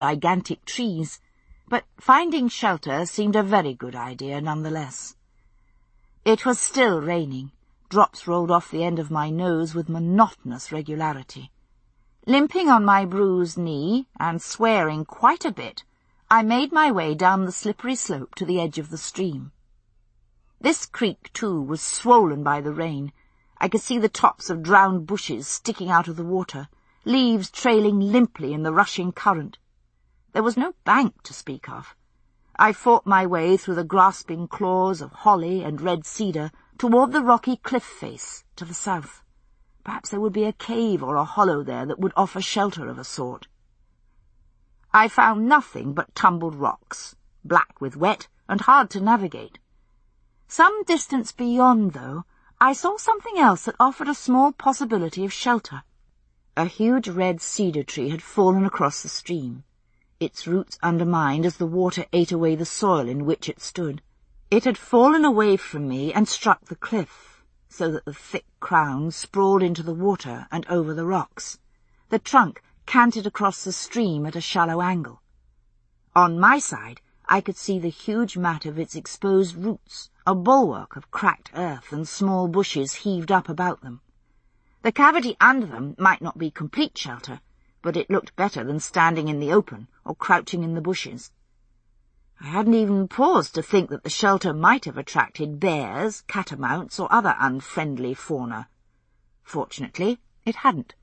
gigantic trees, but finding shelter seemed a very good idea nonetheless. It was still raining. Drops rolled off the end of my nose with monotonous regularity. Limping on my bruised knee, and swearing quite a bit, I made my way down the slippery slope to the edge of the stream. This creek, too, was swollen by the rain. I could see the tops of drowned bushes sticking out of the water, leaves trailing limply in the rushing current. There was no bank to speak of. I fought my way through the grasping claws of holly and red cedar toward the rocky cliff face to the south. Perhaps there would be a cave or a hollow there that would offer shelter of a sort. I found nothing but tumbled rocks, black with wet and hard to navigate. Some distance beyond, though, I saw something else that offered a small possibility of shelter. A huge red cedar tree had fallen across the stream, its roots undermined as the water ate away the soil in which it stood. It had fallen away from me and struck the cliff, so that the thick crown sprawled into the water and over the rocks. The trunk canted across the stream at a shallow angle. On my side, I could see the huge mat of its exposed roots, a bulwark of cracked earth and small bushes heaved up about them. The cavity under them might not be complete shelter, but it looked better than standing in the open or crouching in the bushes. I hadn't even paused to think that the shelter might have attracted bears, catamounts, or other unfriendly fauna. Fortunately, it hadn't.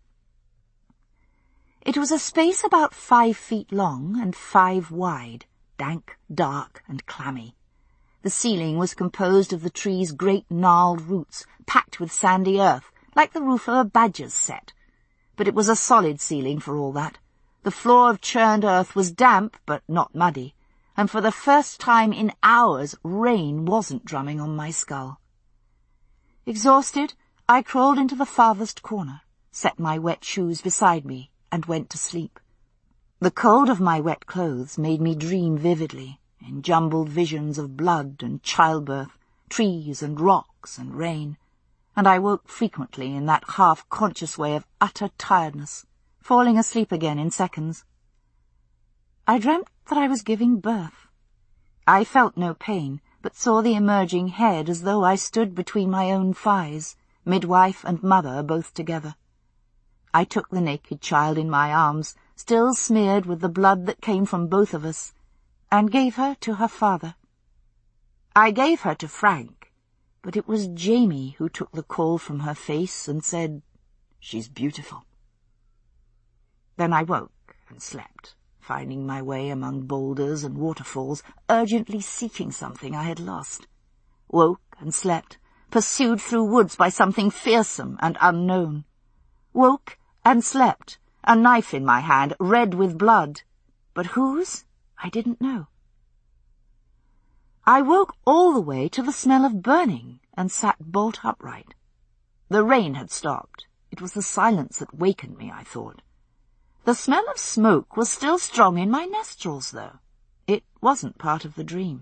It was a space about 5 feet long and 5 wide, dank, dark, and clammy. The ceiling was composed of the tree's great gnarled roots, packed with sandy earth, like the roof of a badger's set. But it was a solid ceiling for all that. The floor of churned earth was damp, but not muddy, and for the first time in hours rain wasn't drumming on my skull. Exhausted, I crawled into the farthest corner, set my wet shoes beside me, and went to sleep. The cold of my wet clothes made me dream vividly, in jumbled visions of blood and childbirth, trees and rocks and rain, and I woke frequently in that half-conscious way of utter tiredness, falling asleep again in seconds. I dreamt that I was giving birth. I felt no pain, but saw the emerging head as though I stood between my own thighs, midwife and mother both together. I took the naked child in my arms, still smeared with the blood that came from both of us, and gave her to her father. I gave her to Frank, but it was Jamie who took the call from her face and said, "She's beautiful." Then I woke and slept, finding my way among boulders and waterfalls, urgently seeking something I had lost. Woke and slept, pursued through woods by something fearsome and unknown. Woke and slept, a knife in my hand, red with blood. But whose? I didn't know. I woke all the way to the smell of burning and sat bolt upright. The rain had stopped. It was the silence that wakened me, I thought. The smell of smoke was still strong in my nostrils, though. It wasn't part of the dream.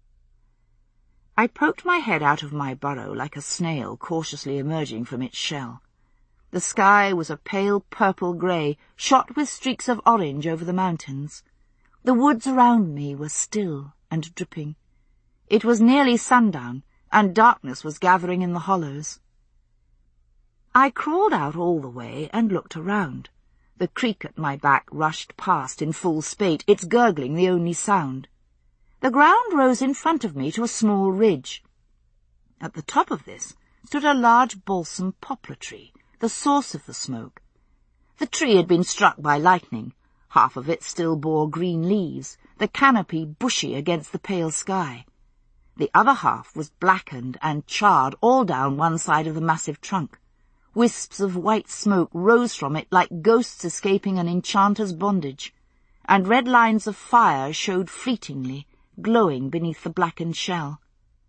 I poked my head out of my burrow like a snail cautiously emerging from its shell. The sky was a pale purple grey, shot with streaks of orange over the mountains. The woods around me were still and dripping. It was nearly sundown, and darkness was gathering in the hollows. I crawled out all the way and looked around. The creek at my back rushed past in full spate, its gurgling the only sound. The ground rose in front of me to a small ridge. At the top of this stood a large balsam poplar tree, the source of the smoke. The tree had been struck by lightning. Half of it still bore green leaves, the canopy bushy against the pale sky. The other half was blackened and charred all down one side of the massive trunk. Wisps of white smoke rose from it like ghosts escaping an enchanter's bondage, and red lines of fire showed fleetingly, glowing beneath the blackened shell.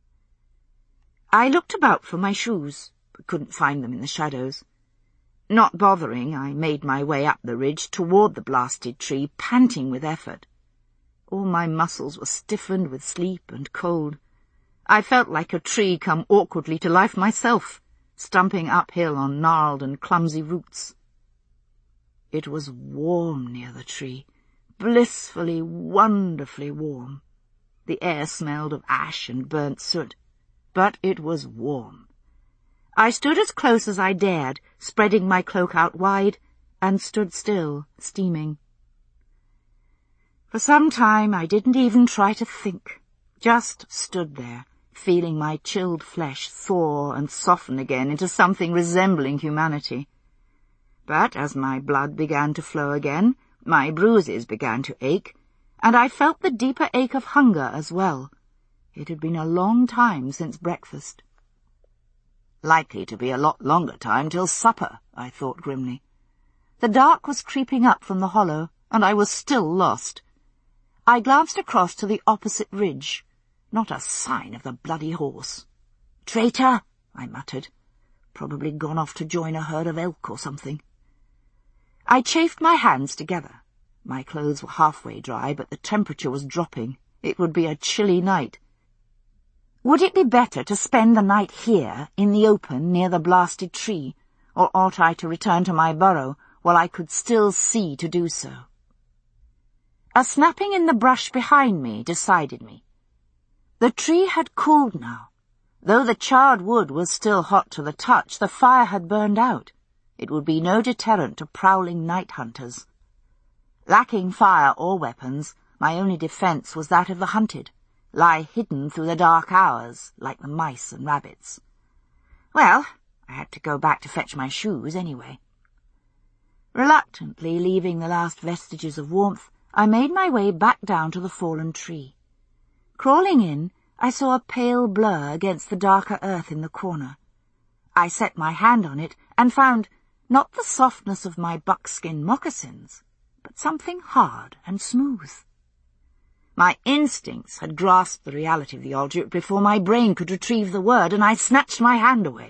I looked about for my shoes, but couldn't find them in the shadows. Not bothering, I made my way up the ridge toward the blasted tree, panting with effort. All my muscles were stiffened with sleep and cold. I felt like a tree come awkwardly to life myself, stumping uphill on gnarled and clumsy roots. It was warm near the tree, blissfully, wonderfully warm. The air smelled of ash and burnt soot, but it was warm. I stood as close as I dared, spreading my cloak out wide, and stood still, steaming. For some time I didn't even try to think, just stood there, feeling my chilled flesh thaw and soften again into something resembling humanity. But as my blood began to flow again, my bruises began to ache, and I felt the deeper ache of hunger as well. It had been a long time since breakfast. Likely to be a lot longer time till supper, I thought grimly. The dark was creeping up from the hollow, and I was still lost. I glanced across to the opposite ridge. Not a sign of the bloody horse. "Traitor," I muttered. "Probably gone off to join a herd of elk or something." I chafed my hands together. My clothes were halfway dry, but the temperature was dropping. It would be a chilly night. Would it be better to spend the night here, in the open, near the blasted tree, or ought I to return to my burrow while I could still see to do so? A snapping in the brush behind me decided me. The tree had cooled now. Though the charred wood was still hot to the touch, the fire had burned out. It would be no deterrent to prowling night hunters. Lacking fire or weapons, my only defence was that of the hunted, lie hidden through the dark hours, like the mice and rabbits. Well, I had to go back to fetch my shoes anyway. Reluctantly leaving the last vestiges of warmth, I made my way back down to the fallen tree. Crawling in, I saw a pale blur against the darker earth in the corner. I set my hand on it and found not the softness of my buckskin moccasins, but something hard and smooth. My instincts had grasped the reality of the object before my brain could retrieve the word, and I snatched my hand away.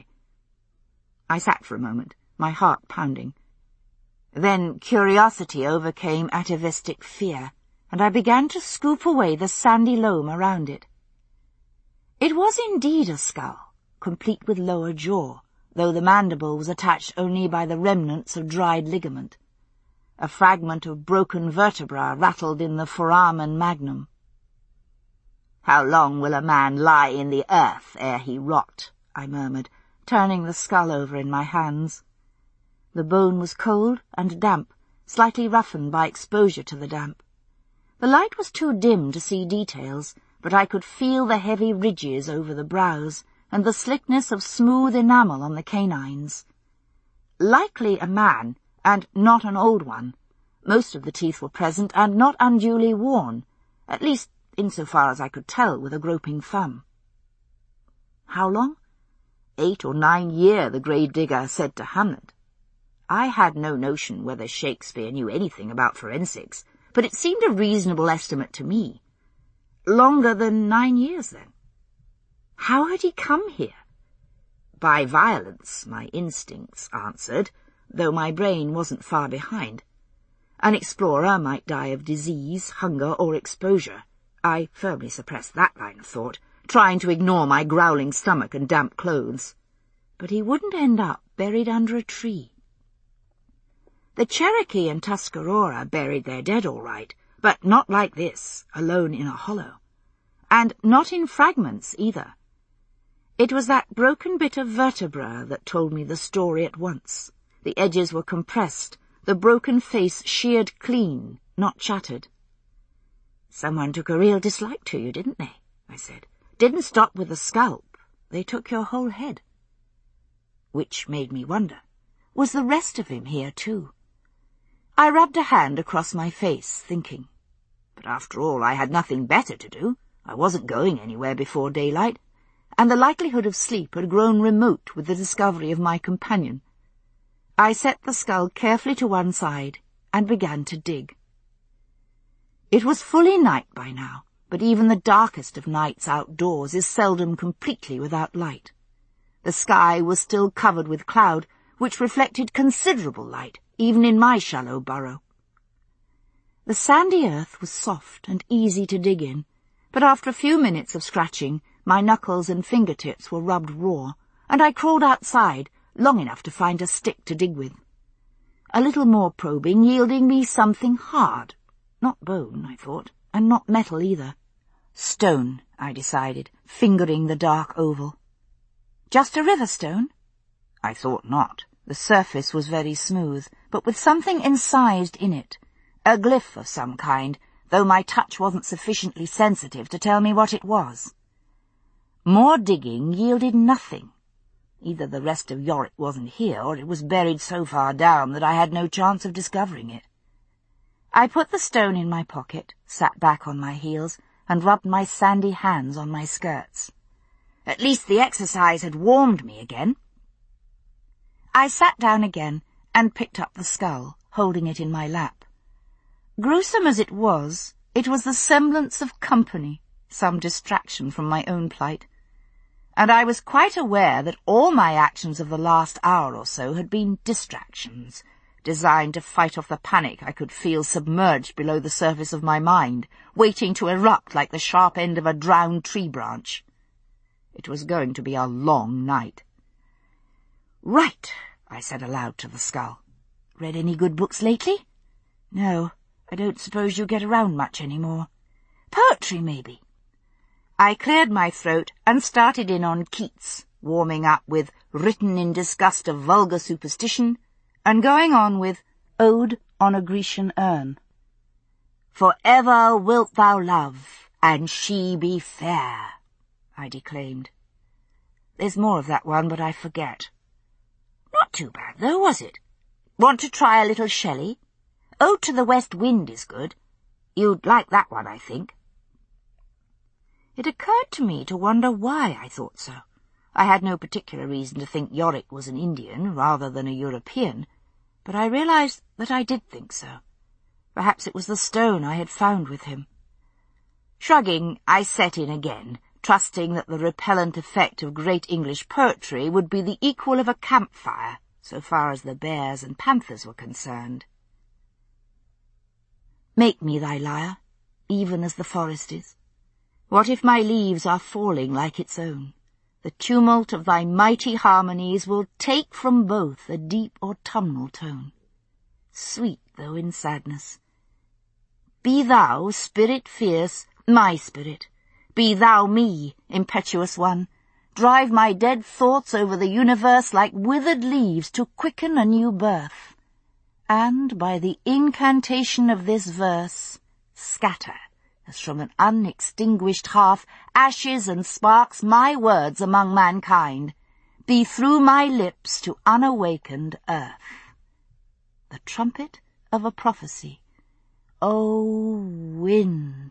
I sat for a moment, my heart pounding. Then curiosity overcame atavistic fear, and I began to scoop away the sandy loam around it. It was indeed a skull, complete with lower jaw, though the mandible was attached only by the remnants of dried ligament. A fragment of broken vertebra rattled in the foramen magnum. "How long will a man lie in the earth ere he rot?" I murmured, turning the skull over in my hands. The bone was cold and damp, slightly roughened by exposure to the damp. The light was too dim to see details, but I could feel the heavy ridges over the brows and the slickness of smooth enamel on the canines. Likely a man, and not an old one. Most of the teeth were present and not unduly worn, at least insofar as I could tell with a groping thumb. How long? 8 or 9 years, the grave digger said to Hamlet. I had no notion whether Shakespeare knew anything about forensics, but it seemed a reasonable estimate to me. Longer than 9 years, then. How had he come here? By violence, my instincts answered, though my brain wasn't far behind. An explorer might die of disease, hunger, or exposure. I firmly suppressed that line of thought, trying to ignore my growling stomach and damp clothes. But he wouldn't end up buried under a tree. The Cherokee and Tuscarora buried their dead all right, but not like this, alone in a hollow. And not in fragments, either. It was that broken bit of vertebra that told me the story at once. The edges were compressed, the broken face sheared clean, not shattered. "Someone took a real dislike to you, didn't they?" I said. "Didn't stop with the scalp. They took your whole head." Which made me wonder, was the rest of him here too? I rubbed a hand across my face, thinking. But after all, I had nothing better to do. I wasn't going anywhere before daylight, and the likelihood of sleep had grown remote with the discovery of my companion. I set the skull carefully to one side and began to dig. It was fully night by now, but even the darkest of nights outdoors is seldom completely without light. The sky was still covered with cloud, which reflected considerable light, even in my shallow burrow. The sandy earth was soft and easy to dig in, but after a few minutes of scratching, my knuckles and fingertips were rubbed raw, and I crawled outside, long enough to find a stick to dig with. A little more probing yielding me something hard, Not bone, I thought, and not metal either. Stone, I decided, fingering the dark oval. Just a river stone? I thought not. The surface was very smooth, but with something incised in it. A glyph of some kind, though my touch wasn't sufficiently sensitive to tell me what it was. More digging yielded nothing. Either the rest of Yorick wasn't here, or it was buried so far down that I had no chance of discovering it. I put the stone in my pocket, sat back on my heels, and rubbed my sandy hands on my skirts. At least the exercise had warmed me again. I sat down again and picked up the skull, holding it in my lap. Gruesome as it was the semblance of company, some distraction from my own plight. And I was quite aware that all my actions of the last hour or so had been distractions, designed to fight off the panic I could feel submerged below the surface of my mind, waiting to erupt like the sharp end of a drowned tree branch. It was going to be a long night. "Right," I said aloud to the skull. "Read any good books lately?" "No, I don't suppose you get around much any more." "Poetry, maybe?" I cleared my throat and started in on Keats, warming up with Written in Disgust of Vulgar Superstition, and going on with Ode on a Grecian Urn. "For ever wilt thou love, and she be fair," I declaimed. There's more of that one, but I forget. Not too bad, though, was it? Want to try a little Shelley? Ode to the West Wind is good. You'd like that one, I think. It occurred to me to wonder why I thought so. I had no particular reason to think Yorick was an Indian rather than a European, but I realized that I did think so. Perhaps it was the stone I had found with him. Shrugging, I set in again, trusting that the repellent effect of great English poetry would be the equal of a campfire, so far as the bears and panthers were concerned. Make me thy lyre, even as the forest is. What if my leaves are falling like its own? The tumult of thy mighty harmonies will take from both a deep autumnal tone, sweet though in sadness. Be thou, spirit fierce, my spirit. Be thou me, impetuous one. Drive my dead thoughts over the universe like withered leaves to quicken a new birth. And by the incantation of this verse, scatter, as from an unextinguished hearth, ashes and sparks my words among mankind, be through my lips to unawakened earth. The trumpet of a prophecy. O wind!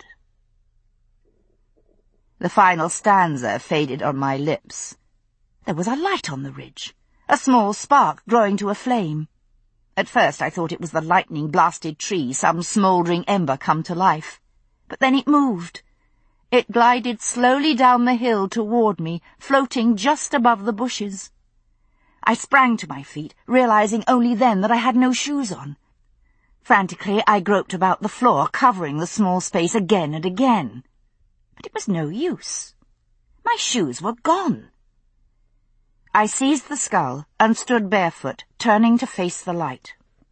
The final stanza faded on my lips. There was a light on the ridge, a small spark growing to a flame. At first I thought it was the lightning-blasted tree, some smouldering ember come to life. But then it moved. It glided slowly down the hill toward me, floating just above the bushes. I sprang to my feet, realizing only then that I had no shoes on. Frantically I groped about the floor, covering the small space again and again. But it was no use. My shoes were gone. I seized the skull and stood barefoot, turning to face the light.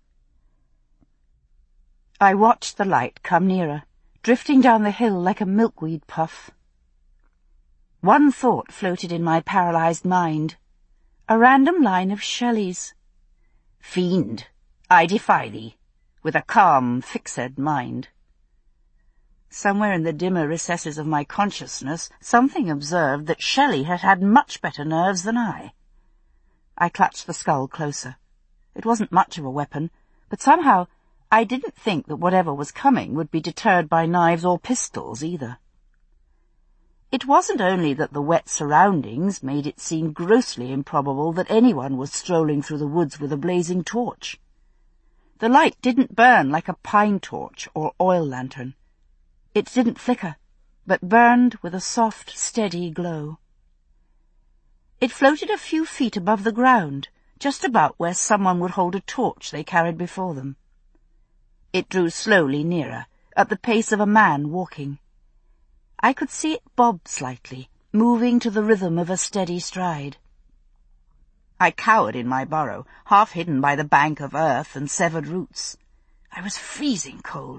I watched the light come nearer, drifting down the hill like a milkweed puff. One thought floated in my paralyzed mind. A random line of Shelley's. Fiend, I defy thee, with a calm, fixed mind. Somewhere in the dimmer recesses of my consciousness, something observed that Shelley had had much better nerves than I. I clutched the skull closer. It wasn't much of a weapon, but somehow I didn't think that whatever was coming would be deterred by knives or pistols either. It wasn't only that the wet surroundings made it seem grossly improbable that anyone was strolling through the woods with a blazing torch. The light didn't burn like a pine torch or oil lantern. It didn't flicker, but burned with a soft, steady glow. It floated a few feet above the ground, just about where someone would hold a torch they carried before them. It drew slowly nearer, at the pace of a man walking. I could see it bob slightly, moving to the rhythm of a steady stride. I cowered in my burrow, half hidden by the bank of earth and severed roots. I was freezing cold,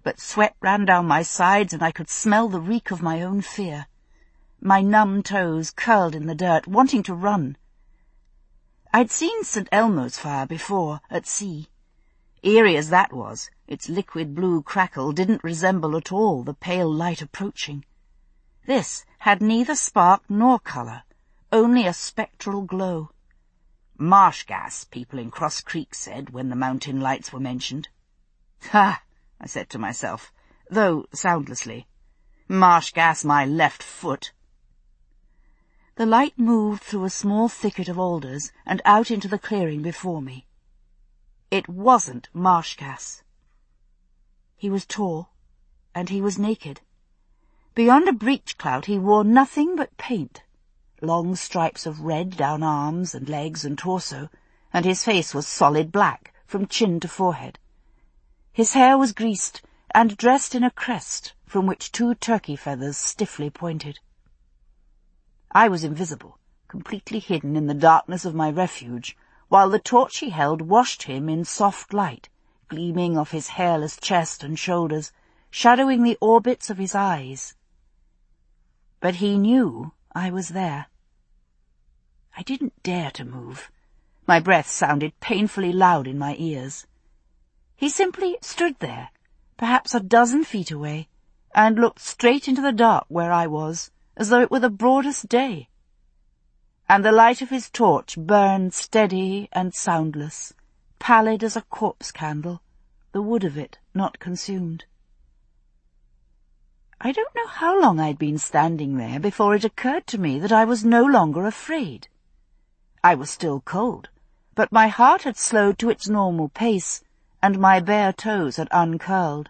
but sweat ran down my sides and I could smell the reek of my own fear. My numb toes curled in the dirt, wanting to run. I'd seen St. Elmo's fire before, at sea. Eerie as that was, its liquid blue crackle didn't resemble at all the pale light approaching. This had neither spark nor colour, only a spectral glow. Marsh gas, people in Cross Creek said when the mountain lights were mentioned. Ha! I said to myself, though soundlessly. Marsh gas my left foot. The light moved through a small thicket of alders and out into the clearing before me. It wasn't marsh gas. He was tall, and he was naked. Beyond a breech clout he wore nothing but paint, long stripes of red down arms and legs and torso, and his face was solid black from chin to forehead. His hair was greased and dressed in a crest from which 2 turkey feathers stiffly pointed. I was invisible, completely hidden in the darkness of my refuge, while the torch he held washed him in soft light, gleaming off his hairless chest and shoulders, shadowing the orbits of his eyes. But he knew I was there. I didn't dare to move. My breath sounded painfully loud in my ears. He simply stood there, perhaps a dozen feet away, and looked straight into the dark where I was, as though it were the broadest day. And the light of his torch burned steady and soundless, pallid as a corpse candle, the wood of it not consumed. I don't know how long I'd been standing there before it occurred to me that I was no longer afraid. I was still cold, but my heart had slowed to its normal pace, and my bare toes had uncurled.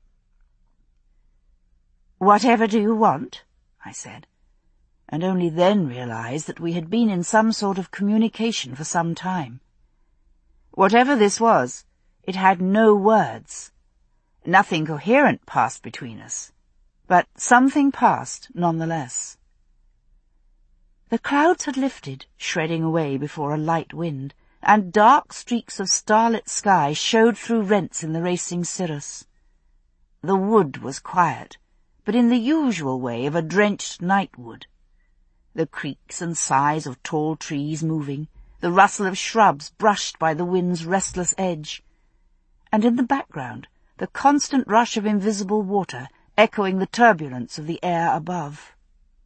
"Whatever do you want?" I said, and only then realized that we had been in some sort of communication for some time. Whatever this was, it had no words. Nothing coherent passed between us, but something passed nonetheless. The clouds had lifted, shredding away before a light wind, and dark streaks of starlit sky showed through rents in the racing cirrus. The wood was quiet, but in the usual way of a drenched night wood. The creaks and sighs of tall trees moving, the rustle of shrubs brushed by the wind's restless edge, and in the background the constant rush of invisible water echoing the turbulence of the air above.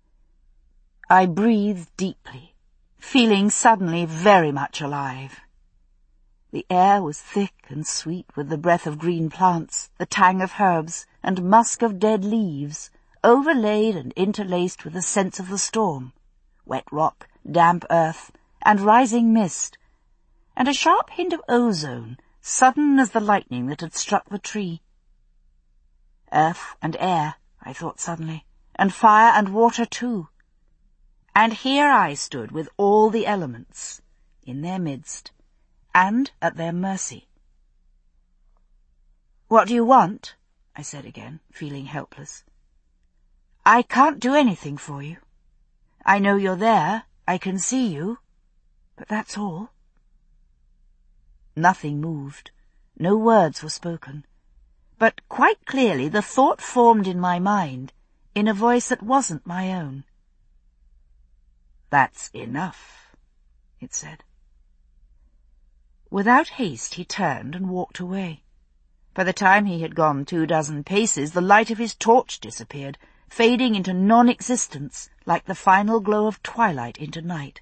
I breathed deeply, feeling suddenly very much alive. The air was thick and sweet with the breath of green plants, the tang of herbs, and musk of dead leaves, overlaid and interlaced with the sense of the storm, wet rock, damp earth, and rising mist, and a sharp hint of ozone, sudden as the lightning that had struck the tree. Earth and air, I thought suddenly, and fire and water too. And here I stood with all the elements, in their midst, and at their mercy. "What do you want?" I said again, feeling helpless. "I can't do anything for you. I know you're there, I can see you, but that's all." Nothing moved, no words were spoken, but quite clearly the thought formed in my mind, in a voice that wasn't my own. "That's enough," it said. Without haste he turned and walked away. By the time he had gone 24 paces, the light of his torch disappeared, fading into non-existence like the final glow of twilight into night.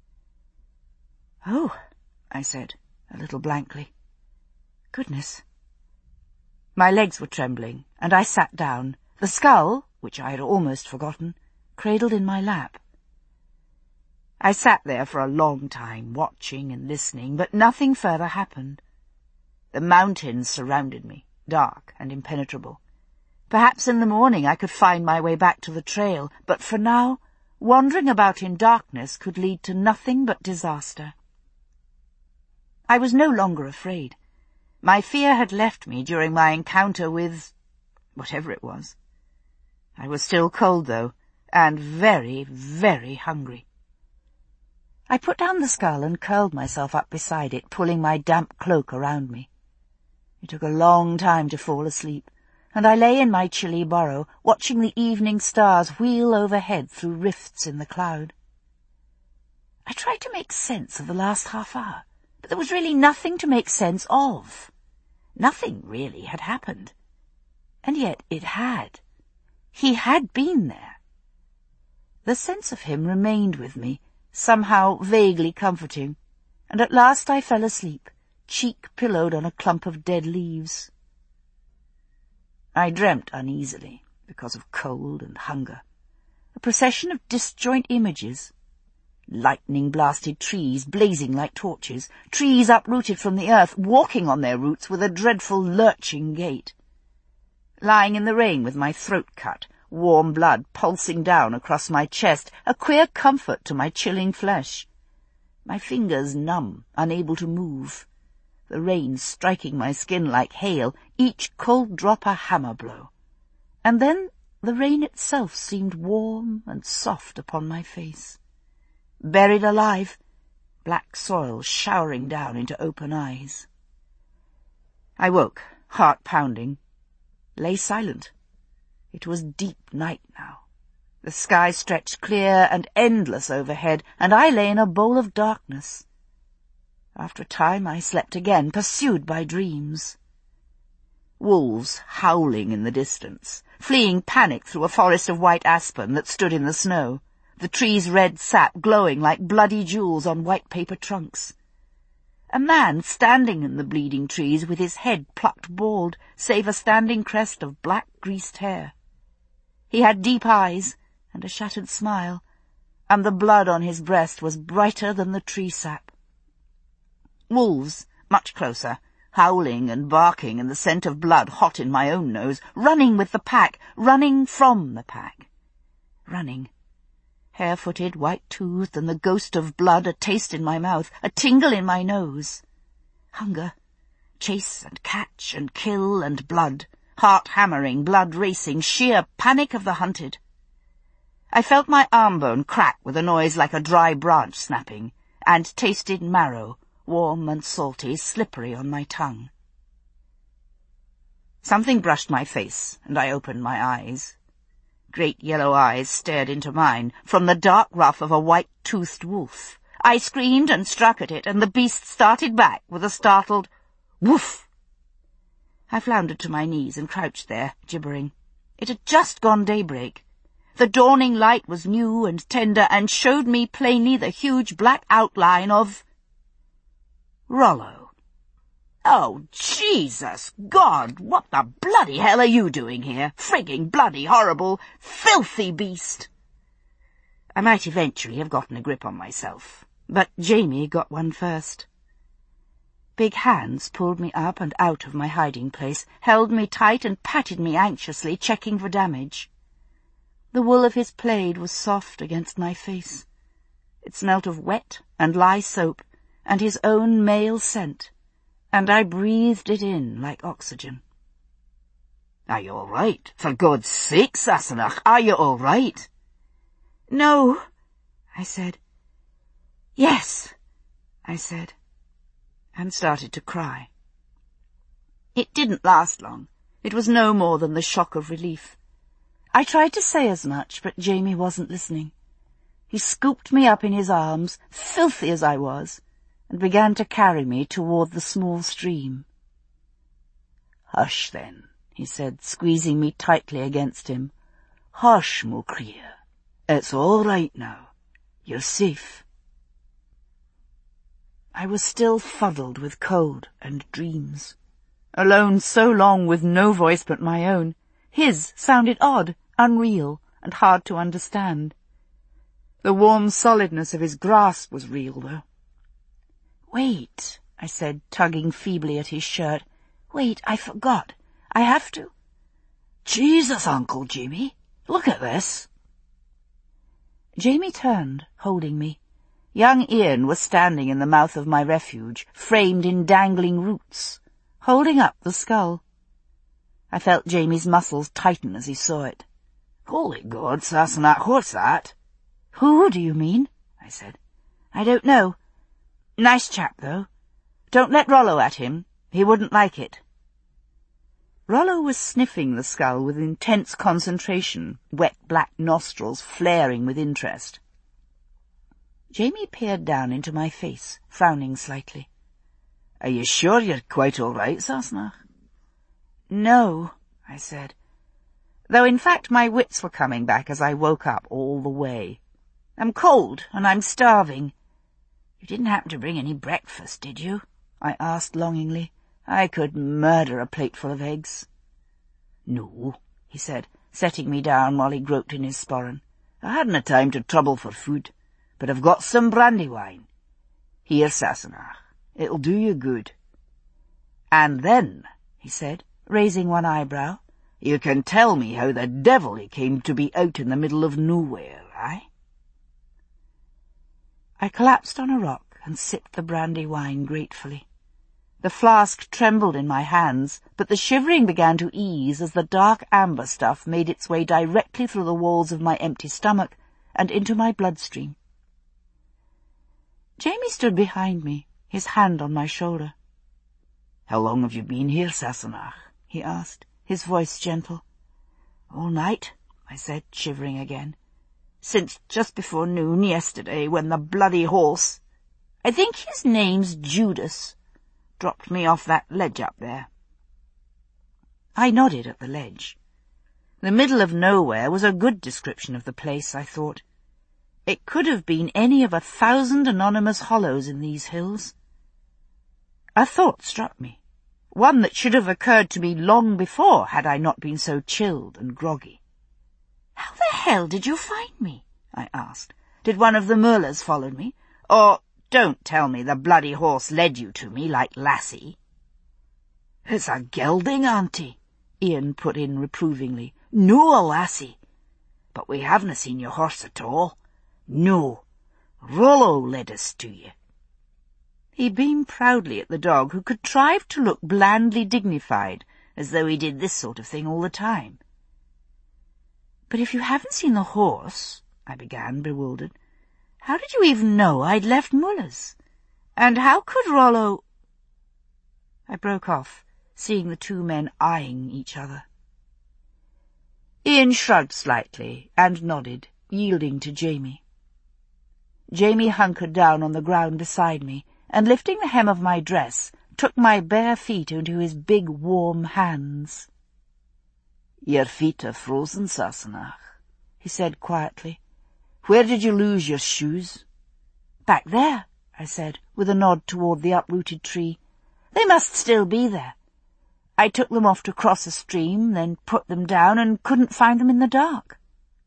"Oh," I said, a little blankly. "Goodness." My legs were trembling, and I sat down, the skull, which I had almost forgotten, cradled in my lap. I sat there for a long time, watching and listening, but nothing further happened. The mountains surrounded me, dark and impenetrable. Perhaps in the morning I could find my way back to the trail, but for now, wandering about in darkness could lead to nothing but disaster. I was no longer afraid. My fear had left me during my encounter with whatever it was. I was still cold, though, and very, very hungry. I put down the skull and curled myself up beside it, pulling my damp cloak around me. It took a long time to fall asleep, and I lay in my chilly burrow, watching the evening stars wheel overhead through rifts in the cloud. I tried to make sense of the last half hour, but there was really nothing to make sense of. Nothing really had happened. And yet it had. He had been there. The sense of him remained with me, somehow vaguely comforting, and at last I fell asleep, cheek pillowed on a clump of dead leaves. I dreamt uneasily, because of cold and hunger, a procession of disjoint images. Lightning-blasted trees blazing like torches, trees uprooted from the earth, walking on their roots with a dreadful lurching gait. Lying in the rain with my throat cut, warm blood pulsing down across my chest, a queer comfort to my chilling flesh. My fingers numb, unable to move. The rain striking my skin like hail, each cold drop a hammer blow. And then the rain itself seemed warm and soft upon my face. Buried alive, black soil showering down into open eyes. I woke, heart pounding, lay silent. It was deep night now. The sky stretched clear and endless overhead, and I lay in a bowl of darkness. After a time I slept again, pursued by dreams. Wolves howling in the distance, fleeing panic through a forest of white aspen that stood in the snow, the trees' red sap glowing like bloody jewels on white paper trunks. A man standing in the bleeding trees with his head plucked bald, save a standing crest of black greased hair. He had deep eyes and a shattered smile, and the blood on his breast was brighter than the tree sap. Wolves, much closer, howling and barking, and the scent of blood hot in my own nose, running with the pack, running from the pack. Running. Hair-footed, white-toothed, and the ghost of blood, a taste in my mouth, a tingle in my nose. Hunger. Chase and catch and kill and blood. Heart hammering, blood racing, sheer panic of the hunted. I felt my arm bone crack with a noise like a dry branch snapping, and tasted marrow, warm and salty, slippery on my tongue. Something brushed my face, and I opened my eyes. Great yellow eyes stared into mine, from the dark ruff of a white-toothed wolf. I screamed and struck at it, and the beast started back with a startled woof. I floundered to my knees and crouched there, gibbering. It had just gone daybreak. The dawning light was new and tender, and showed me plainly the huge black outline of Rollo. Oh, Jesus God, what the bloody hell are you doing here? Frigging bloody horrible, filthy beast! I might eventually have gotten a grip on myself, but Jamie got one first. Big hands pulled me up and out of my hiding place, held me tight and patted me anxiously, checking for damage. The wool of his plaid was soft against my face. It smelt of wet and lye soap and his own male scent, and I breathed it in like oxygen. "Are you all right? For God's sake, Sassenach, are you all right?" "No," I said. "Yes," I said, and started to cry. It didn't last long. It was no more than the shock of relief. I tried to say as much, but Jamie wasn't listening. He scooped me up in his arms, filthy as I was, and began to carry me toward the small stream. "Hush, then," he said, squeezing me tightly against him. "Hush, Mukria. It's all right now. You're safe." I was still fuddled with cold and dreams. Alone so long with no voice but my own, his sounded odd, unreal, and hard to understand. The warm solidness of his grasp was real, though. "Wait," I said, tugging feebly at his shirt. "Wait, I forgot. I have to." "Jesus, Uncle Jimmy, look at this." Jamie turned, holding me. Young Ian was standing in the mouth of my refuge, framed in dangling roots, holding up the skull. I felt Jamie's muscles tighten as he saw it. "Holy God, Sassenach, what's that?" "Who do you mean?" I said. "I don't know. Nice chap, though. Don't let Rollo at him. He wouldn't like it." Rollo was sniffing the skull with intense concentration, wet black nostrils flaring with interest. Jamie peered down into my face, frowning slightly. "Are you sure you're quite all right, Sassenach?" "No," I said, though in fact my wits were coming back as I woke up all the way. "I'm cold and I'm starving." "You didn't happen to bring any breakfast, did you?" I asked longingly. I could murder a plateful of eggs. "No," he said, setting me down while he groped in his sporran. "I hadn't a time to trouble for food, but I've got some brandy wine. Here, Sassenach, it'll do you good. And then," he said, raising one eyebrow, "you can tell me how the devil you came to be out in the middle of nowhere, eh?" I collapsed on a rock and sipped the brandy wine gratefully. The flask trembled in my hands, but the shivering began to ease as the dark amber stuff made its way directly through the walls of my empty stomach and into my bloodstream. Jamie stood behind me, his hand on my shoulder. "How long have you been here, Sassenach?" he asked, his voice gentle. "All night," I said, shivering again. "Since just before noon yesterday, when the bloody horse, I think his name's Judas, dropped me off that ledge up there." I nodded at the ledge. The middle of nowhere was a good description of the place, I thought. It could have been any of 1,000 anonymous hollows in these hills. A thought struck me, one that should have occurred to me long before had I not been so chilled and groggy. "How the hell did you find me?" I asked. "Did one of the Mullahs follow me? Or don't tell me the bloody horse led you to me like Lassie." "It's a gelding, Auntie," Ian put in reprovingly. "No a Lassie. But we haven't seen your horse at all. No, Rollo led us to you." He beamed proudly at the dog, who contrived to look blandly dignified, as though he did this sort of thing all the time. "But if you haven't seen the horse," I began, bewildered, "how did you even know I'd left Mullah's? And how could Rollo—" I broke off, seeing the two men eyeing each other. Ian shrugged slightly and nodded, yielding to Jamie. Jamie hunkered down on the ground beside me, and lifting the hem of my dress, took my bare feet into his big, warm hands. "Your feet are frozen, Sassenach," he said quietly. "Where did you lose your shoes?" "Back there," I said, with a nod toward the uprooted tree. "They must still be there. I took them off to cross a stream, then put them down and couldn't find them in the dark."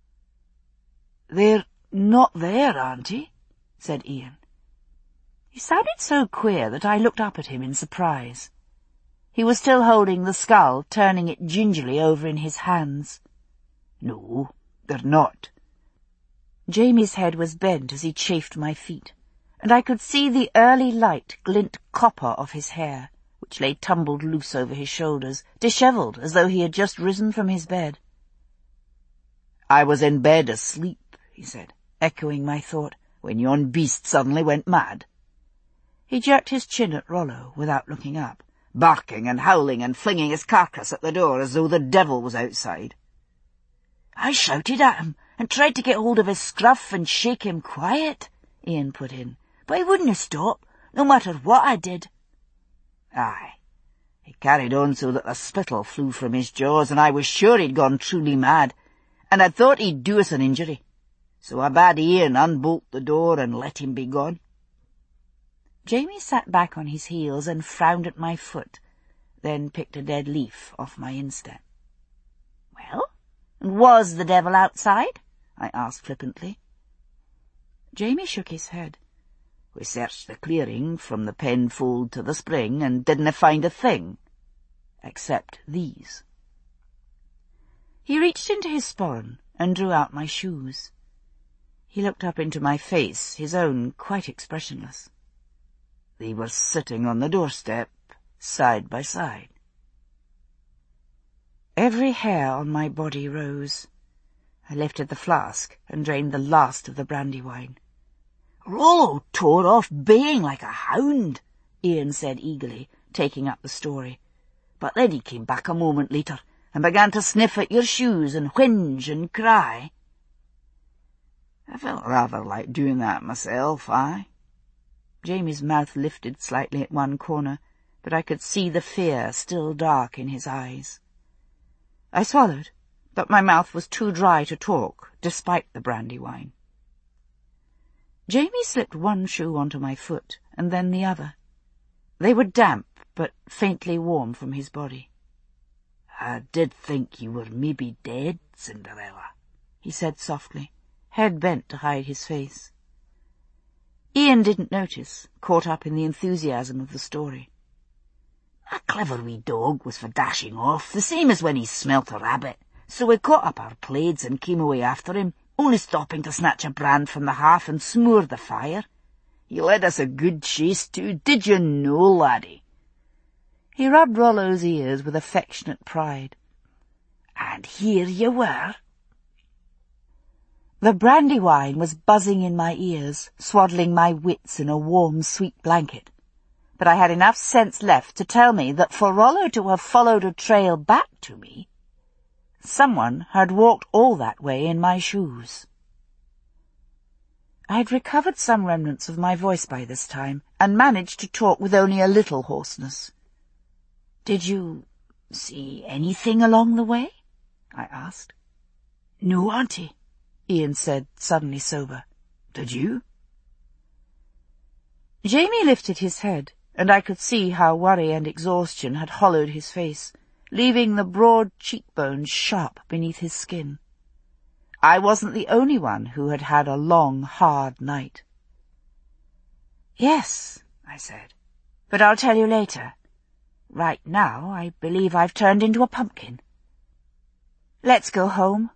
"They're not there, Auntie," said Ian. He sounded so queer that I looked up at him in surprise. He was still holding the skull, turning it gingerly over in his hands. "No, they're not." Jamie's head was bent as he chafed my feet, and I could see the early light glint copper of his hair, which lay tumbled loose over his shoulders, dishevelled as though he had just risen from his bed. "I was in bed asleep," he said, echoing my thought, "when yon beast suddenly went mad." He jerked his chin at Rollo without looking up, barking and howling and flinging his carcass at the door as though the devil was outside. "I shouted at him and tried to get hold of his scruff and shake him quiet," Ian put in, "but he wouldn't stop, no matter what I did." "Aye, he carried on so that the spittle flew from his jaws, and I was sure he'd gone truly mad, and I thought he'd do us an injury. So I bade Ian unbolt the door and let him be gone." Jamie sat back on his heels and frowned at my foot, then picked a dead leaf off my instep. "Well, and was the devil outside?" I asked flippantly. Jamie shook his head. "We searched the clearing from the penfold to the spring and didn't find a thing, except these." He reached into his sporran and drew out my shoes. He looked up into my face, his own quite expressionless. They were sitting on the doorstep, side by side. Every hair on my body rose. I lifted the flask and drained the last of the brandy wine. "Rollo tore off baying like a hound," Ian said eagerly, taking up the story. but then he came back a moment later and began to sniff at your shoes and whinge and cry. I felt rather like doing that myself, Jamie's mouth lifted slightly at one corner, but I could see the fear still dark in his eyes. I swallowed, but my mouth was too dry to talk, despite the brandy wine. Jamie slipped one shoe onto my foot, and then the other. They were damp, but faintly warm from his body. "I did think you were maybe dead, Cinderella," he said softly, head bent to hide his face. Ian didn't notice, caught up in the enthusiasm of the story. "A clever wee dog was for dashing off, the same as when he smelt a rabbit, so we caught up our plaids and came away after him, only stopping to snatch a brand from the hearth and smoor the fire. You led us a good chase too, did you know, laddie?" He rubbed Rollo's ears with affectionate pride. "And here you were." The brandy wine was buzzing in my ears, swaddling my wits in a warm, sweet blanket. But I had enough sense left to tell me that for Rollo to have followed a trail back to me, someone had walked all that way in my shoes. I had recovered some remnants of my voice by this time, and managed to talk with only a little hoarseness. "Did you see anything along the way?" I asked. "No, Auntie," Ian said, suddenly sober. "Did you?" Jamie lifted his head, and I could see how worry and exhaustion had hollowed his face, leaving the broad cheekbones sharp beneath his skin. I wasn't the only one who had had a long, hard night. "Yes," I said, "but I'll tell you later. Right now, I believe I've turned into a pumpkin. Let's go home."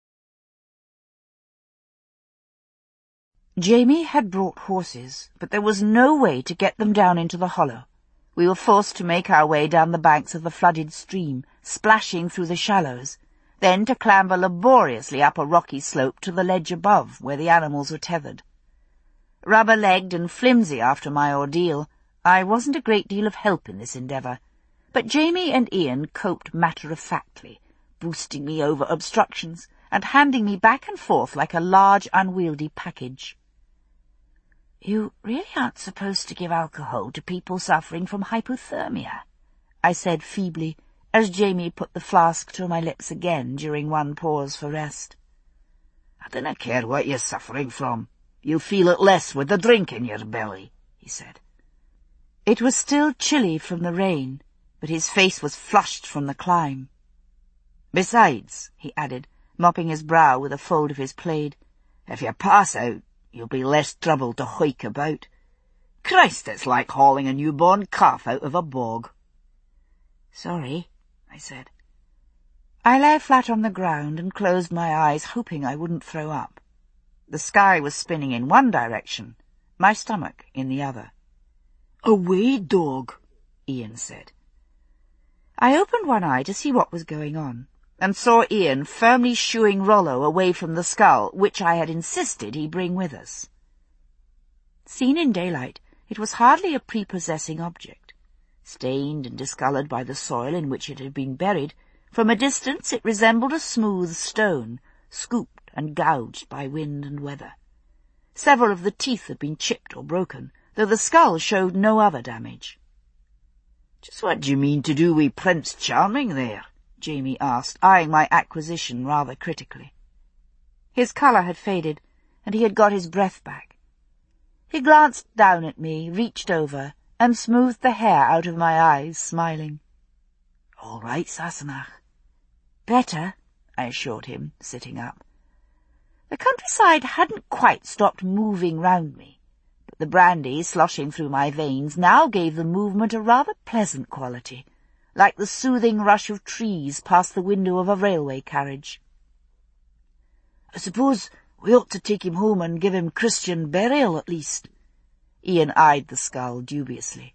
Jamie had brought horses, but there was no way to get them down into the hollow. We were forced to make our way down the banks of the flooded stream, splashing through the shallows, then to clamber laboriously up a rocky slope to the ledge above, where the animals were tethered. Rubber-legged and flimsy after my ordeal, I wasn't a great deal of help in this endeavour, but Jamie and Ian coped matter-of-factly, boosting me over obstructions and handing me back and forth like a large, unwieldy package. "You really aren't supposed to give alcohol to people suffering from hypothermia," I said feebly, as Jamie put the flask to my lips again during one pause for rest. "I dinna care what you're suffering from. You'll feel it less with the drink in your belly," he said. It was still chilly from the rain, but his face was flushed from the climb. "Besides," he added, mopping his brow with a fold of his plaid, "if you pass out, you'll be less trouble to hoik about. Christ, it's like hauling a newborn calf out of a bog." "Sorry," I said. I lay flat on the ground and closed my eyes, hoping I wouldn't throw up. The sky was spinning in one direction, my stomach in the other. "Away, dog," Ian said. I opened one eye to see what was going on, and saw Ian firmly shooing Rollo away from the skull, which I had insisted he bring with us. Seen in daylight, it was hardly a prepossessing object. Stained and discoloured by the soil in which it had been buried, from a distance it resembled a smooth stone, scooped and gouged by wind and weather. Several of the teeth had been chipped or broken, though the skull showed no other damage. "Just what do you mean to do with Prince Charming there?" Jamie asked, eyeing my acquisition rather critically. His colour had faded, and he had got his breath back. He glanced down at me, reached over, and smoothed the hair out of my eyes, smiling. "All right, Sassenach." "Better," I assured him, sitting up. The countryside hadn't quite stopped moving round me, but the brandy sloshing through my veins now gave the movement a rather pleasant quality, like the soothing rush of trees past the window of a railway carriage. "I suppose we ought to take him home and give him Christian burial at least." Ian eyed the skull dubiously.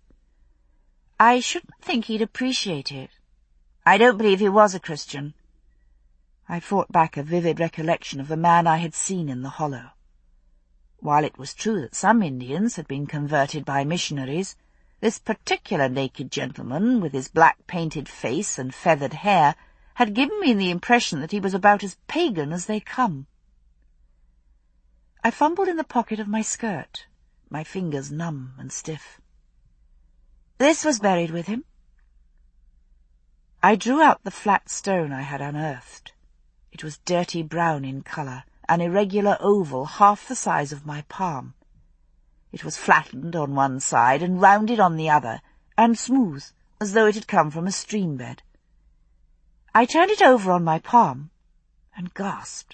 "I shouldn't think he'd appreciate it. I don't believe he was a Christian." I fought back a vivid recollection of the man I had seen in the hollow. While it was true that some Indians had been converted by missionaries, This particular naked gentleman, with his black painted face and feathered hair, had given me the impression that he was about as pagan as they come. I fumbled in the pocket of my skirt, my fingers numb and stiff. This was buried with him. I drew out the flat stone I had unearthed. It was dirty brown in colour, an irregular oval half the size of my palm. It was flattened on one side and rounded on the other, and smooth, as though it had come from a stream bed. I turned it over on my palm, and gasped.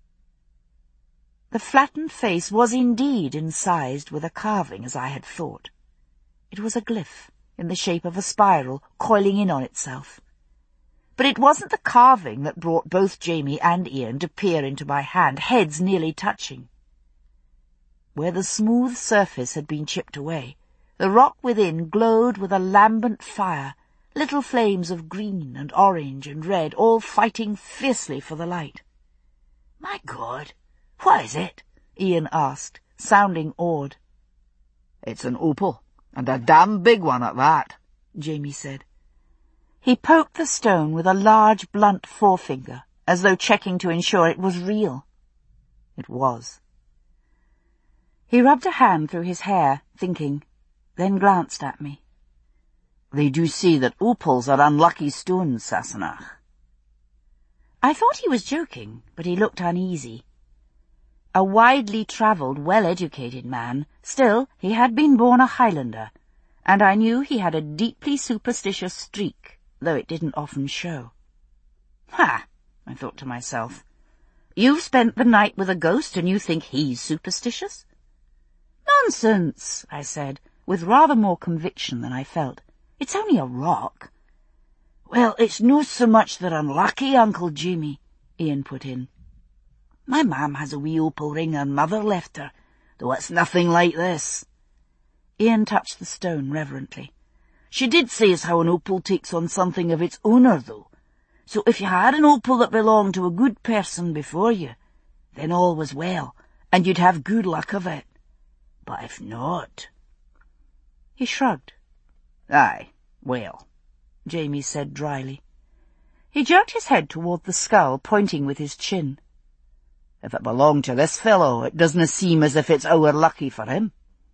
The flattened face was indeed incised with a carving, as I had thought. It was a glyph, in the shape of a spiral, coiling in on itself. But it wasn't the carving that brought both Jamie and Ian to peer into my hand, heads nearly touching. Where the smooth surface had been chipped away, the rock within glowed with a lambent fire, little flames of green and orange and red, all fighting fiercely for the light. "My God, what is it?" Ian asked, sounding awed. "It's an opal, and a damn big one at that," Jamie said. He poked the stone with a large, blunt forefinger, as though checking to ensure it was real. It was. He rubbed a hand through his hair, thinking, then glanced at me. "They do say that opals are unlucky stones, Sassenach." I thought he was joking, but he looked uneasy. A widely travelled, well-educated man, still he had been born a Highlander, and I knew he had a deeply superstitious streak, though it didn't often show. "Ha!" I thought to myself. "You've spent the night with a ghost and you think he's superstitious?" "Nonsense," I said, with rather more conviction than I felt. "It's only a rock." "Well, it's no so much they're unlucky, Uncle Jamie," Ian put in. "My mam has a wee opal ring her mother left her, though it's nothing like this." Ian touched the stone reverently. "She did say as how an opal takes on something of its owner, though. So if you had an opal that belonged to a good person before you, then all was well, and you'd have good luck of it. But if not—" He shrugged. "Aye, well," Jamie said dryly. He jerked his head toward the skull, pointing with his chin. "If it belonged to this fellow, it doesn't seem as if it's our lucky for him."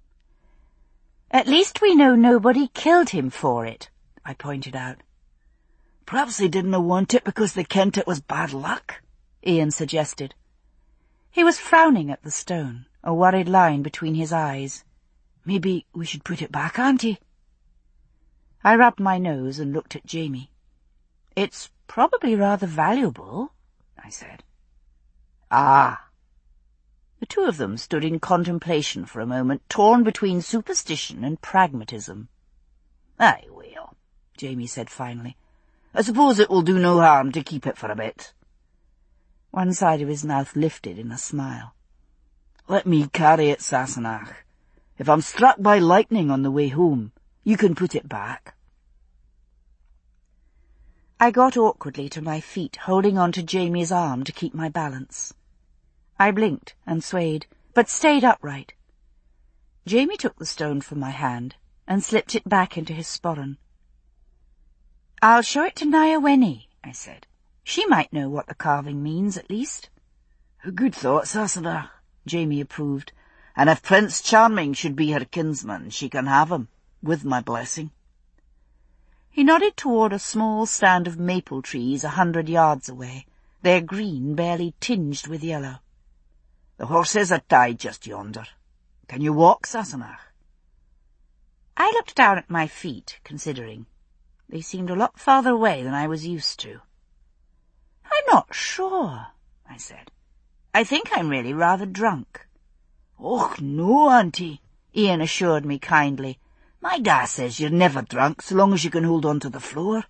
"At least we know nobody killed him for it," I pointed out. "Perhaps they didn't want it because they kent it was bad luck," Ian suggested. He was frowning at the stone, a worried line between his eyes. "Maybe we should put it back, Auntie." I rubbed my nose and looked at Jamie. "It's probably rather valuable," I said. "Ah." The two of them stood in contemplation for a moment, torn between superstition and pragmatism. "Aye, well," Jamie said finally. "I suppose it will do no harm to keep it for a bit." One side of his mouth lifted in a smile. "Let me carry it, Sassenach. If I'm struck by lightning on the way home, you can put it back." I got awkwardly to my feet, holding on to Jamie's arm to keep my balance. I blinked and swayed, but stayed upright. Jamie took the stone from my hand and slipped it back into his sporran. "I'll show it to Nyawene," I said. "She might know what the carving means, at least." "A good thought, Sassenach," Jamie approved. "And if Prince Charming should be her kinsman, she can have him, with my blessing." He nodded toward a small stand of maple trees 100 yards away, their green barely tinged with yellow. "The horses are tied just yonder. Can you walk, Sassenach?" I looked down at my feet, considering. They seemed a lot farther away than I was used to. "I'm not sure," I said. "I think I'm really rather drunk." "Och, no, Auntie," Ian assured me kindly. "My da says you're never drunk so long as you can hold on to the floor."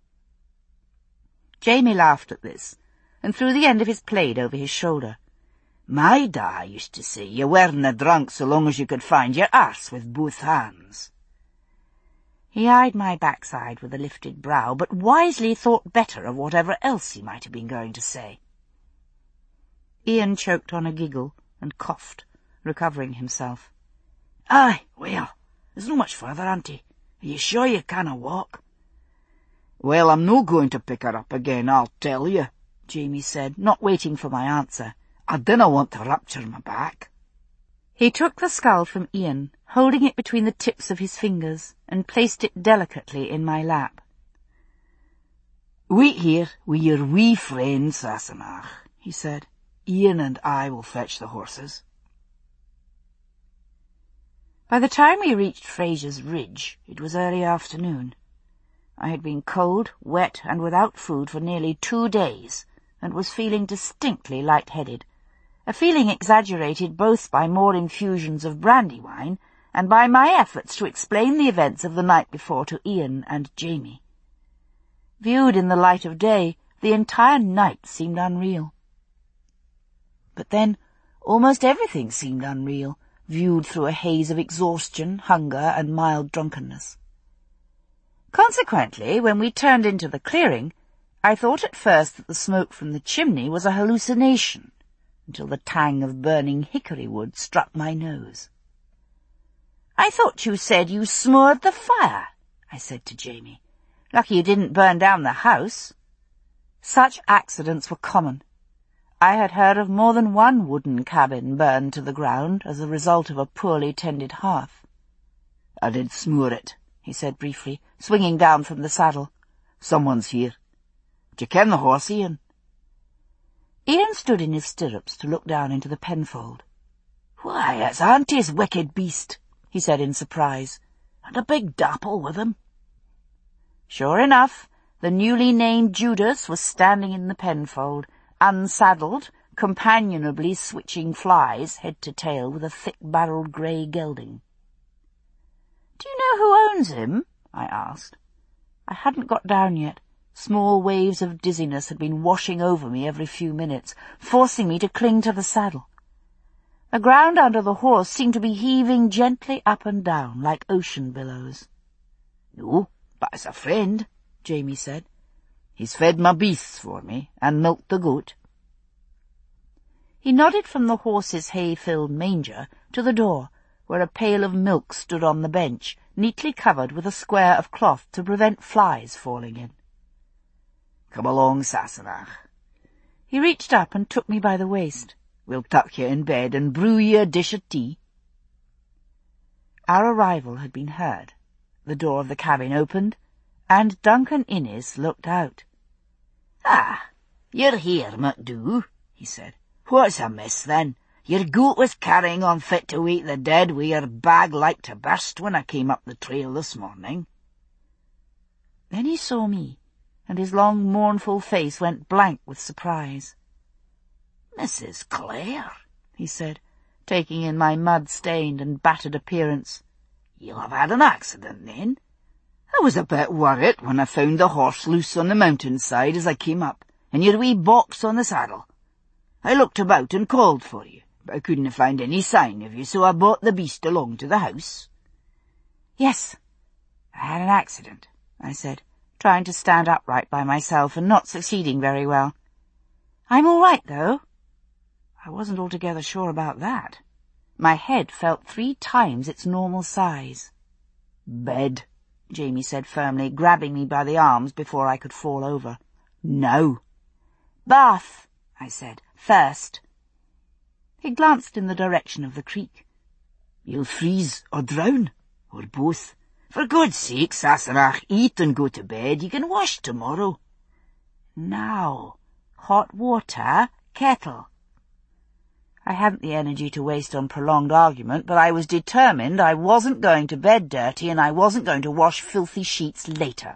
Jamie laughed at this, and threw the end of his plaid over his shoulder. "My da used to say you weren't drunk so long as you could find your arse with both hands." He eyed my backside with a lifted brow, but wisely thought better of whatever else he might have been going to say. Ian choked on a giggle and coughed, recovering himself. "Aye, well, there's no much further, Auntie. Are you sure you canna walk? Well, I'm no going to pick her up again, I'll tell you, Jamie said, not waiting for my answer. I dinna want to rupture my back. He took the skull from Ian, holding it between the tips of his fingers, and placed it delicately in my lap. Wait here with your wee friend Sassenach, he said. Ian and I will fetch the horses. By the time we reached Fraser's Ridge, it was early afternoon. I had been cold, wet, and without food for nearly 2 days, and was feeling distinctly light-headed, a feeling exaggerated both by more infusions of brandy wine and by my efforts to explain the events of the night before to Ian and Jamie. Viewed in the light of day, the entire night seemed unreal. But then, almost everything seemed unreal, viewed through a haze of exhaustion, hunger, and mild drunkenness. Consequently, when we turned into the clearing, I thought at first that the smoke from the chimney was a hallucination, until the tang of burning hickory wood struck my nose. "I thought you said you smored the fire," I said to Jamie. "Lucky you didn't burn down the house." Such accidents were common. I had heard of more than one wooden cabin burned to the ground as a result of a poorly tended hearth. "I did smoor it," he said briefly, swinging down from the saddle. "Someone's here. Do you ken the horse, Ian?" Ian stood in his stirrups to look down into the penfold. "Why, it's Auntie's wicked beast," he said in surprise. "And a big dapple with him." Sure enough, the newly named Judas was standing in the penfold, unsaddled, companionably switching flies head to tail with a thick-barreled grey gelding. "Do you know who owns him?" I asked. I hadn't got down yet. Small waves of dizziness had been washing over me every few minutes, forcing me to cling to the saddle. The ground under the horse seemed to be heaving gently up and down like ocean billows. "No, but it's a friend," Jamie said. "He's fed my beasts for me, and milked the goat." He nodded from the horse's hay-filled manger to the door, where a pail of milk stood on the bench, neatly covered with a square of cloth to prevent flies falling in. "Come along, Sassenach." He reached up and took me by the waist. "We'll tuck you in bed and brew you a dish of tea." Our arrival had been heard. The door of the cabin opened, and Duncan Innes looked out. "Ah, you're here, MacDoo," he said. "What's amiss, then? Your goat was carrying on fit to wake the dead with your bag like to burst when I came up the trail this morning." Then he saw me, and his long, mournful face went blank with surprise. "Mrs. Clare," he said, taking in my mud-stained and battered appearance. "You'll have had an accident, then? I was a bit worried when I found the horse loose on the mountainside as I came up, and your wee box on the saddle. I looked about and called for you, but I couldn't find any sign of you, so I brought the beast along to the house." "Yes, I had an accident," I said, trying to stand upright by myself and not succeeding very well. "I'm all right, though." I wasn't altogether sure about that. My head felt 3 times its normal size. "Bed," Jamie said firmly, grabbing me by the arms before I could fall over. "Now." "Bath," I said, "first." He glanced in the direction of the creek. "You'll freeze or drown, or both. For God's sake, Sassenach, eat and go to bed. You can wash tomorrow." "Now, hot water, kettle." I hadn't the energy to waste on prolonged argument, but I was determined I wasn't going to bed dirty, and I wasn't going to wash filthy sheets later.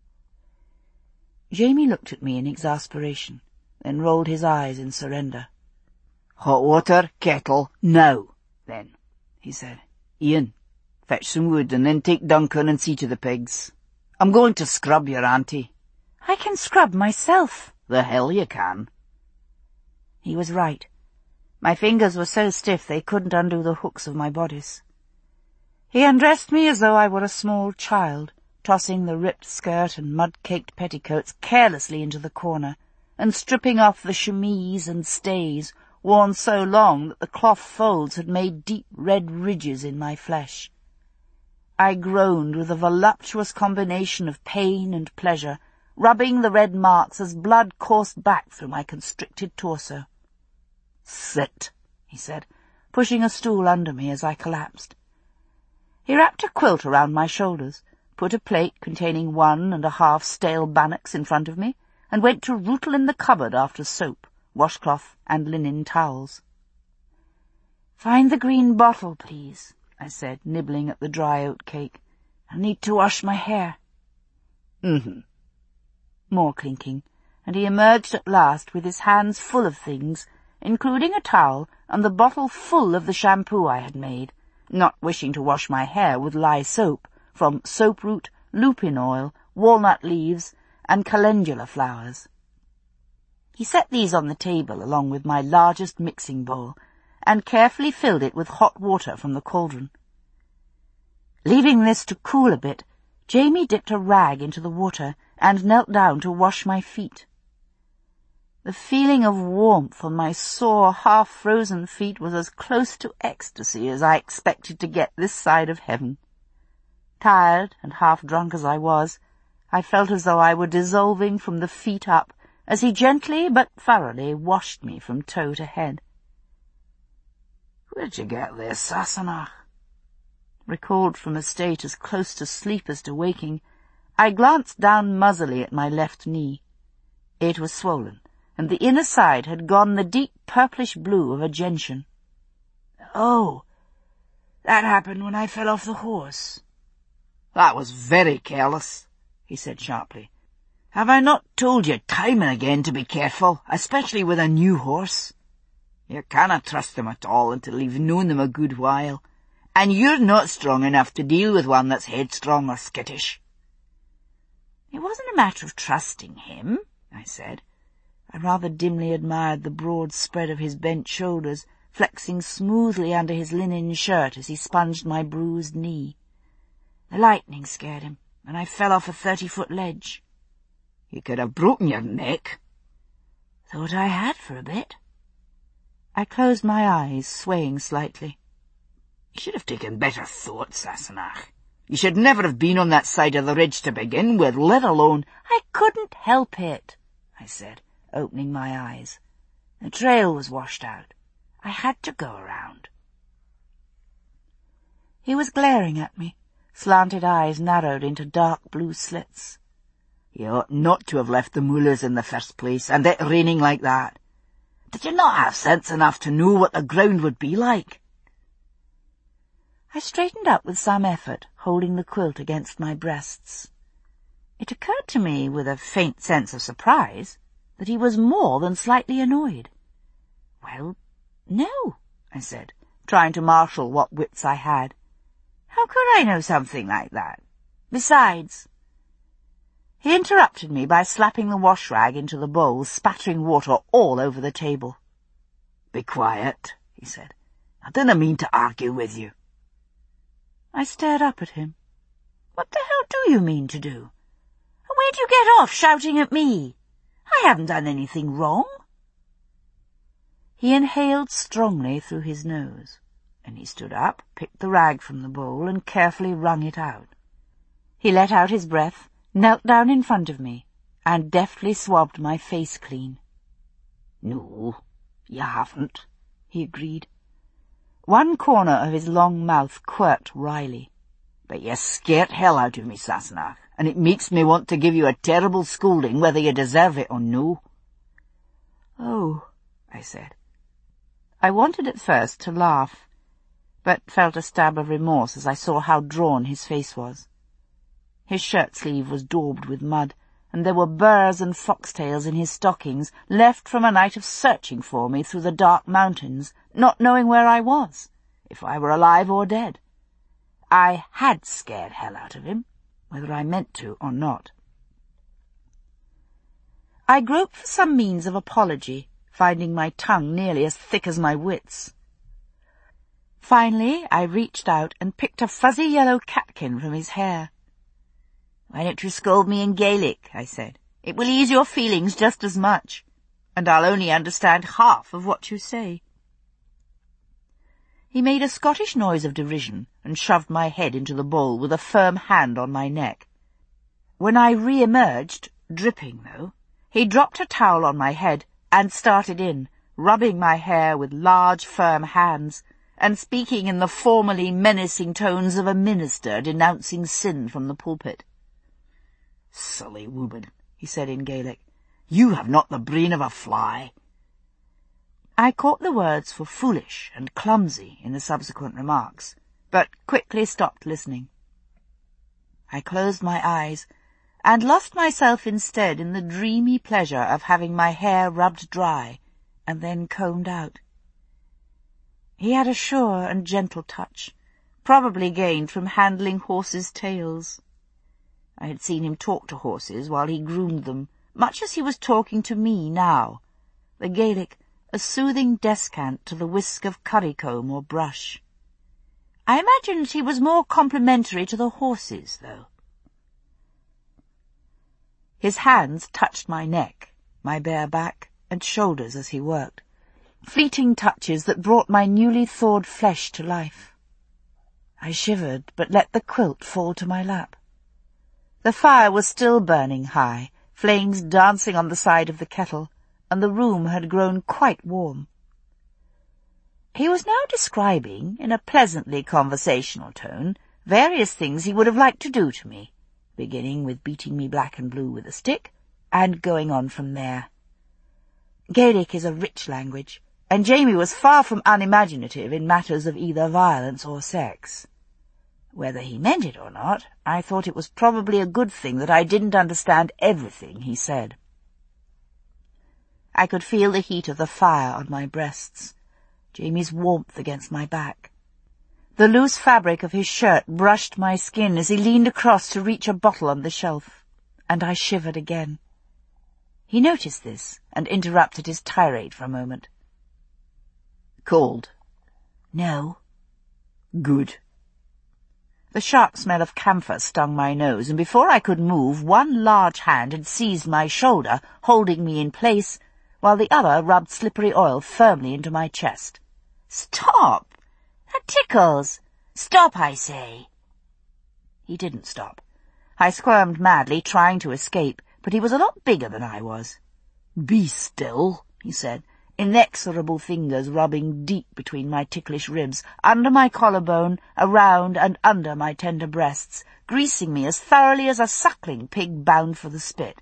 Jamie looked at me in exasperation, then rolled his eyes in surrender. "Hot water, kettle, now, then," he said. "Ian, fetch some wood, and then take Duncan and see to the pigs. I'm going to scrub your auntie." "I can scrub myself." "The hell you can." He was right. My fingers were so stiff they couldn't undo the hooks of my bodice. He undressed me as though I were a small child, tossing the ripped skirt and mud-caked petticoats carelessly into the corner, and stripping off the chemise and stays, worn so long that the cloth folds had made deep red ridges in my flesh. I groaned with a voluptuous combination of pain and pleasure, rubbing the red marks as blood coursed back through my constricted torso. "Sit," he said, pushing a stool under me as I collapsed. He wrapped a quilt around my shoulders, put a plate containing 1½ stale bannocks in front of me, and went to rootle in the cupboard after soap, washcloth, and linen towels. "Find the green bottle, please," I said, nibbling at the dry oat cake. "I need to wash my hair." More clinking, and he emerged at last with his hands full of things, including a towel and the bottle full of the shampoo I had made, not wishing to wash my hair with lye soap from soap root, lupin oil, walnut leaves, and calendula flowers. He set these on the table along with my largest mixing bowl, and carefully filled it with hot water from the cauldron. Leaving this to cool a bit, Jamie dipped a rag into the water and knelt down to wash my feet. The feeling of warmth on my sore, half-frozen feet was as close to ecstasy as I expected to get this side of heaven. Tired and half-drunk as I was, I felt as though I were dissolving from the feet up as he gently but thoroughly washed me from toe to head. "Where'd you get this, Sassenach?" Recalled from a state as close to sleep as to waking, I glanced down muzzily at my left knee. It was swollen, and the inner side had gone the deep purplish blue of a gentian. "Oh, that happened when I fell off the horse." "That was very careless," he said sharply. "Have I not told you time and again to be careful, especially with a new horse? You cannot trust them at all until you've known them a good while, and you're not strong enough to deal with one that's headstrong or skittish." "It wasn't a matter of trusting him," I said. I rather dimly admired the broad spread of his bent shoulders, flexing smoothly under his linen shirt as he sponged my bruised knee. "The lightning scared him, and I fell off a 30-foot ledge." "You could have broken your neck." "Thought I had for a bit." I closed my eyes, swaying slightly. "You should have taken better thought, Sassenach. You should never have been on that side of the ridge to begin with, let alone—" "I couldn't help it," I said, opening my eyes. "The trail was washed out. I had to go around." He was glaring at me, slanted eyes narrowed into dark blue slits. "You ought not to have left the moolahs in the first place, and it raining like that. Did you not have sense enough to know what the ground would be like?" I straightened up with some effort, holding the quilt against my breasts. It occurred to me, with a faint sense of surprise, that he was more than slightly annoyed. "Well, no," I said, trying to marshal what wits I had. "How could I know something like that? Besides—" He interrupted me by slapping the wash rag into the bowl, spattering water all over the table. "Be quiet," he said. "I didn't mean to argue with you." I stared up at him. "What the hell do you mean to do? And where'd you get off shouting at me? I haven't done anything wrong." He inhaled strongly through his nose, and he stood up, picked the rag from the bowl, and carefully wrung it out. He let out his breath, knelt down in front of me, and deftly swabbed my face clean. "No, you haven't," he agreed. One corner of his long mouth quirked wryly. "But you scared hell out of me, Sassenach, and it makes me want to give you a terrible scolding whether you deserve it or no." "Oh," I said. I wanted at first to laugh, but felt a stab of remorse as I saw how drawn his face was. His shirt-sleeve was daubed with mud, and there were burrs and foxtails in his stockings, left from a night of searching for me through the dark mountains, not knowing where I was, if I were alive or dead. I had scared hell out of him, whether I meant to or not. I groped for some means of apology, finding my tongue nearly as thick as my wits. Finally, I reached out and picked a fuzzy yellow catkin from his hair. "Why don't you scold me in Gaelic?" I said. "It will ease your feelings just as much, and I'll only understand half of what you say." He made a Scottish noise of derision and shoved my head into the bowl with a firm hand on my neck. When I re-emerged, dripping though, he dropped a towel on my head and started in, rubbing my hair with large, firm hands, and speaking in the formally menacing tones of a minister denouncing sin from the pulpit. "Silly woman," he said in Gaelic, "you have not the brain of a fly." I caught the words for foolish and clumsy in the subsequent remarks, but quickly stopped listening. I closed my eyes and lost myself instead in the dreamy pleasure of having my hair rubbed dry and then combed out. He had a sure and gentle touch, probably gained from handling horses' tails. I had seen him talk to horses while he groomed them, much as he was talking to me now, the Gaelic a soothing descant to the whisk of currycomb or brush. I imagined he was more complimentary to the horses, though. His hands touched my neck, my bare back, and shoulders as he worked, fleeting touches that brought my newly thawed flesh to life. I shivered, but let the quilt fall to my lap. The fire was still burning high, flames dancing on the side of the kettle, and the room had grown quite warm. He was now describing, in a pleasantly conversational tone, various things he would have liked to do to me, beginning with beating me black and blue with a stick, and going on from there. Gaelic is a rich language, and Jamie was far from unimaginative in matters of either violence or sex. Whether he meant it or not, I thought it was probably a good thing that I didn't understand everything he said. I could feel the heat of the fire on my breasts, Jamie's warmth against my back. The loose fabric of his shirt brushed my skin as he leaned across to reach a bottle on the shelf, and I shivered again. He noticed this and interrupted his tirade for a moment. "Cold?" "No." "Good." The sharp smell of camphor stung my nose, and before I could move, one large hand had seized my shoulder, holding me in place, while the other rubbed slippery oil firmly into my chest. "Stop! That tickles! Stop, I say!" He didn't stop. I squirmed madly, trying to escape, but he was a lot bigger than I was. "Be still," he said, inexorable fingers rubbing deep between my ticklish ribs, under my collarbone, around and under my tender breasts, greasing me as thoroughly as a suckling pig bound for the spit.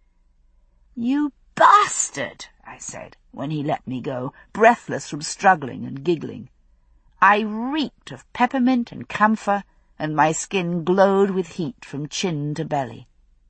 "You bastard!" I said, when he let me go, breathless from struggling and giggling. I reeked of peppermint and camphor, and my skin glowed with heat from chin to belly.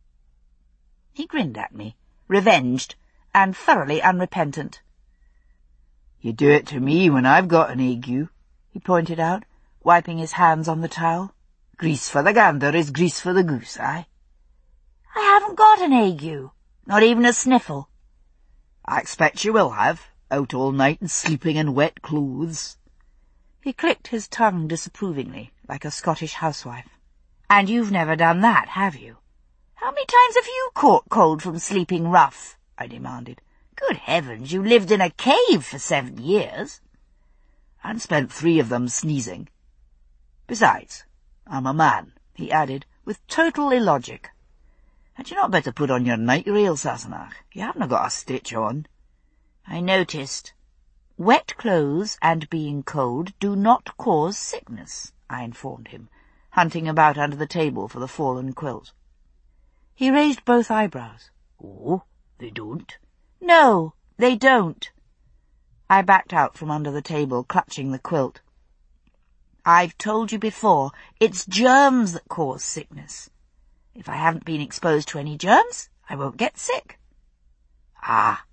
He grinned at me, revenged, and thoroughly unrepentant. "You do it to me when I've got an ague," he pointed out, wiping his hands on the towel. "Grease for the gander is grease for the goose, eh?" "I haven't got an ague, not even a sniffle." "I expect you will have, out all night and sleeping in wet clothes." He clicked his tongue disapprovingly, like a Scottish housewife. "And you've never done that, have you?" "How many times have you caught cold from sleeping rough?" I demanded. "Good heavens, you lived in a cave for 7 years." "And spent 3 of them sneezing. Besides, I'm a man," he added, with total illogic. "Had you not better put on your night rail, Sassenach? You haven't got a stitch on." I noticed. "Wet clothes and being cold do not cause sickness," I informed him, hunting about under the table for the fallen quilt. He raised both eyebrows. "Oh, they don't?" "No, they don't." I backed out from under the table, clutching the quilt. "I've told you before, it's germs that cause sickness. If I haven't been exposed to any germs, I won't get sick." "Ah,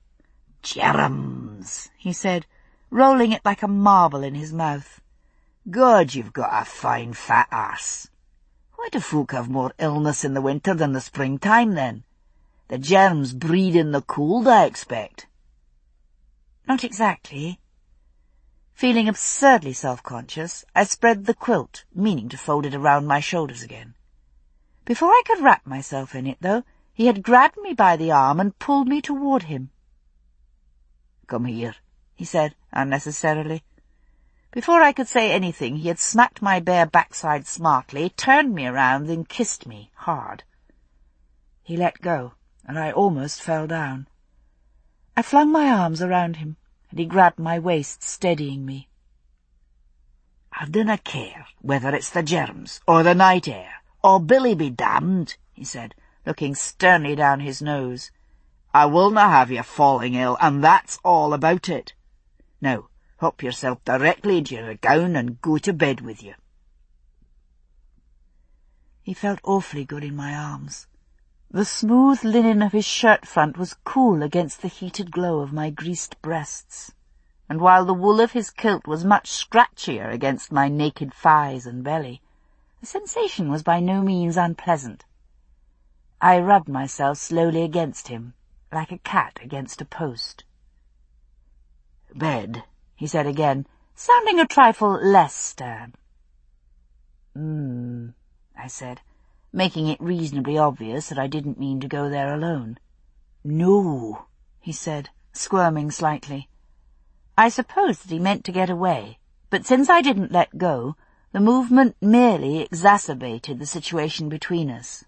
germs," he said, rolling it like a marble in his mouth. "God, you've got a fine fat arse. Why do folk have more illness in the winter than the springtime, then? The germs breed in the cold, I expect." "Not exactly." Feeling absurdly self-conscious, I spread the quilt, meaning to fold it around my shoulders again. Before I could wrap myself in it, though, he had grabbed me by the arm and pulled me toward him. "Come here," he said, unnecessarily. Before I could say anything, he had smacked my bare backside smartly, turned me around, then kissed me hard. He let go, and I almost fell down. I flung my arms around him, and he grabbed my waist, steadying me. "I dinna care whether it's the germs, or the night air, or Billy be damned," he said, looking sternly down his nose. "I willna have you falling ill, and that's all about it. Now, hop yourself directly into your gown and go to bed with you." He felt awfully good in my arms. The smooth linen of his shirt front was cool against the heated glow of my greased breasts, and while the wool of his kilt was much scratchier against my naked thighs and belly, the sensation was by no means unpleasant. I rubbed myself slowly against him, like a cat against a post. "Bed," he said again, sounding a trifle less stern. I said, making it reasonably obvious that I didn't mean to go there alone. "No," he said, squirming slightly. I supposed that he meant to get away, but since I didn't let go, the movement merely exacerbated the situation between us.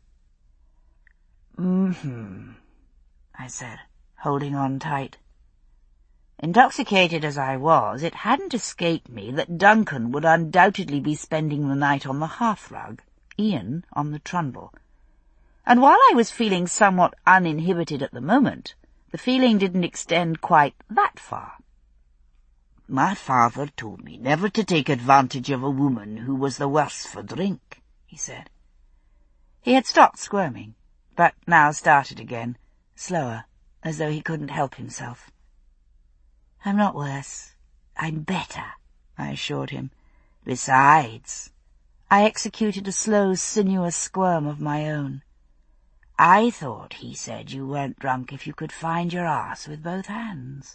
I said, holding on tight. Intoxicated as I was, it hadn't escaped me that Duncan would undoubtedly be spending the night on the hearthrug, Ian on the trundle. And while I was feeling somewhat uninhibited at the moment, the feeling didn't extend quite that far. "My father told me never to take advantage of a woman who was the worse for drink," he said. He had stopped squirming, but now started again, slower, as though he couldn't help himself. "I'm not worse. I'm better," I assured him. "Besides," I executed a slow, sinuous squirm of my own, "I thought he said you weren't drunk if you could find your arse with both hands."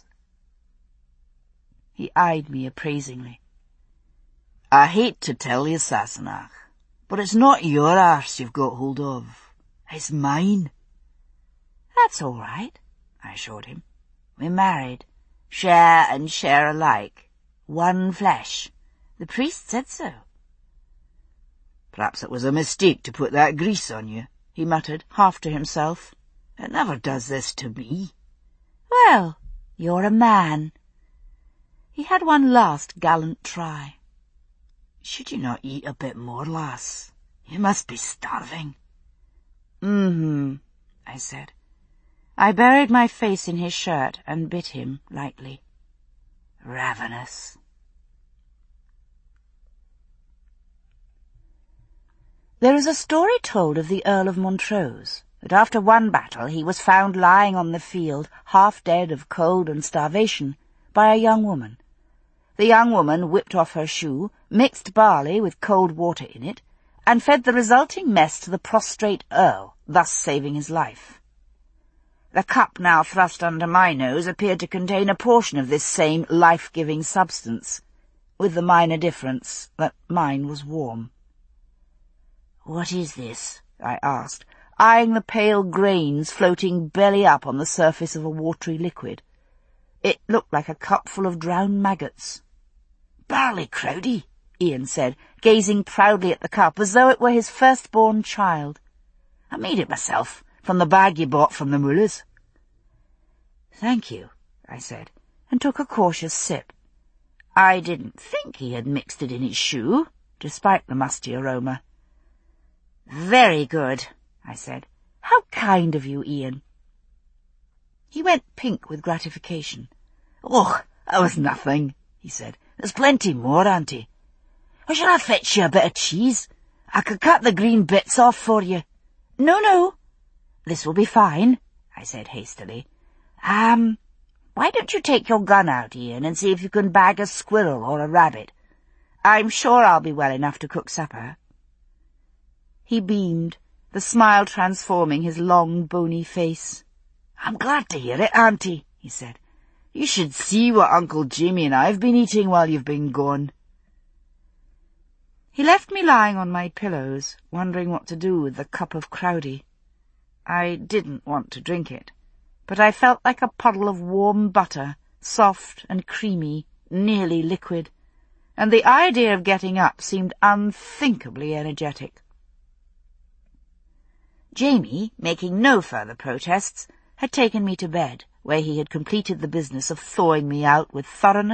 He eyed me appraisingly. "I hate to tell you, Sassenach, but it's not your arse you've got hold of. It's mine." "That's all right," I assured him. "We're married. Share and share alike. One flesh. The priest said so." "Perhaps it was a mistake to put that grease on you," he muttered, half to himself. "It never does this to me." "Well, you're a man." He had one last gallant try. "Should you not eat a bit more, lass? You must be starving." I said. I buried my face in his shirt and bit him lightly. "Ravenous." There is a story told of the Earl of Montrose, that after one battle he was found lying on the field, half dead of cold and starvation, by a young woman. The young woman whipped off her shoe, mixed barley with cold water in it, and fed the resulting mess to the prostrate Earl, thus saving his life. The cup now thrust under my nose appeared to contain a portion of this same life-giving substance, with the minor difference that mine was warm. "What is this?" I asked, eyeing the pale grains floating belly up on the surface of a watery liquid. It looked like a cup full of drowned maggots. "Barley crowdy," Ian said, gazing proudly at the cup as though it were his firstborn child. "I made it myself, from the bag you bought from the Mullers." "Thank you," I said, and took a cautious sip. I didn't think he had mixed it in his shoe, despite the musty aroma. "Very good," I said. "How kind of you, Ian." He went pink with gratification. "Oh, that was nothing," he said. "There's plenty more, Auntie. Or shall I fetch you a bit of cheese? I could cut the green bits off for you." No, this will be fine," I said hastily. Why don't you take your gun out, Ian, and see if you can bag a squirrel or a rabbit? I'm sure I'll be well enough to cook supper." He beamed, the smile transforming his long, bony face. "I'm glad to hear it, Auntie," he said. "You should see what Uncle Jimmy and I have been eating while you've been gone." He left me lying on my pillows, wondering what to do with the cup of crowdy. I didn't want to drink it, but I felt like a puddle of warm butter, soft and creamy, nearly liquid, and the idea of getting up seemed unthinkably energetic. Jamie, making no further protests, had taken me to bed, where he had completed the business of thawing me out with thoroughness